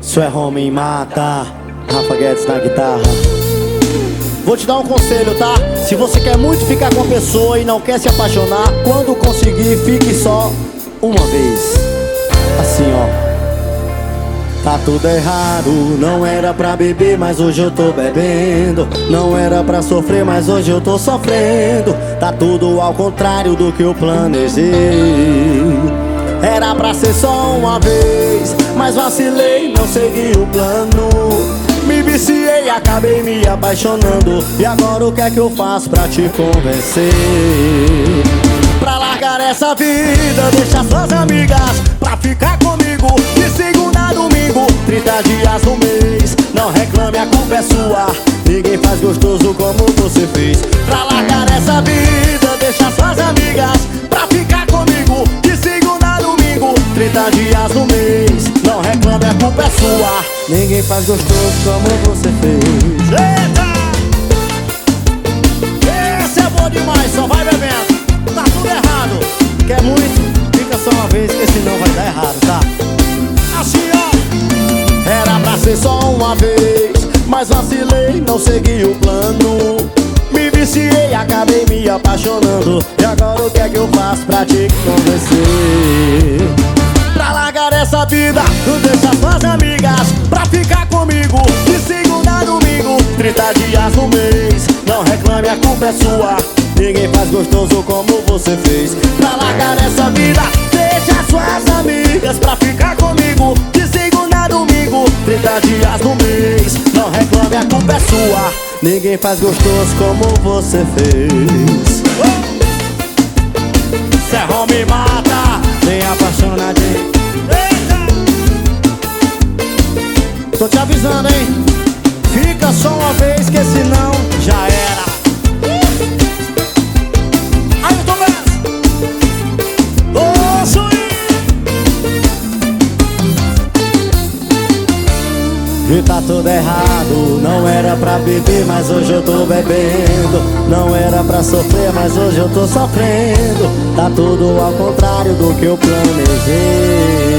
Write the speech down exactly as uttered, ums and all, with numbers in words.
Isso é homem mata. Rafa Guedes na guitarra. Vou te dar um conselho, tá? Se você quer muito ficar com a pessoa e não quer se apaixonar, quando conseguir, fique só uma vez. Assim, ó. Tá tudo errado, não era pra beber, mas hoje eu tô bebendo. Não era pra sofrer, mas hoje eu tô sofrendo. Tá tudo ao contrário do que eu planejei. Era pra ser só uma vez, mas vacilei, não segui o plano. Me viciei, acabei me apaixonando. E agora o que é que eu faço pra te convencer? Pra largar essa vida, deixar suas amigas pra ficar comigo de segunda a domingo, trinta dias no mês. Não reclame, a culpa é sua. Ninguém faz gostoso como você fez. Pra largar essa vida, deixar suas amigas pra ficar comigo de segunda a domingo, trinta dias no mês. Não reclame, a culpa é sua. Ninguém faz gostoso como você fez. Eita! Esse é bom demais, só vai bebendo. Tá tudo errado. Quer muito? Fica só uma vez, que senão vai dar errado, tá? Assim, ó. Era pra ser só uma vez, mas vacilei, não segui o plano. Me viciei, acabei me apaixonando. E agora o que é que eu faço pra te convencer? Pra largar essa vida, não deixa suas amigas pra ficar comigo de segunda a domingo, trinta dias no mês. Não reclame, a culpa é sua. Ninguém faz gostoso como você fez. Pra largar essa vida, deixa suas amigas pra ficar comigo de segunda a domingo, trinta dias no mês. Não reclame, a culpa é sua. Ninguém faz gostoso como você fez. Cê oh! me mata, bem apaixonadinho. Tô te avisando, hein? Fica só uma vez, que senão já era. Aí eu tô vendo. Ô, Suí! E tá tudo errado. Não era pra beber, mas hoje eu tô bebendo. Não era pra sofrer, mas hoje eu tô sofrendo. Tá tudo ao contrário do que eu planejei.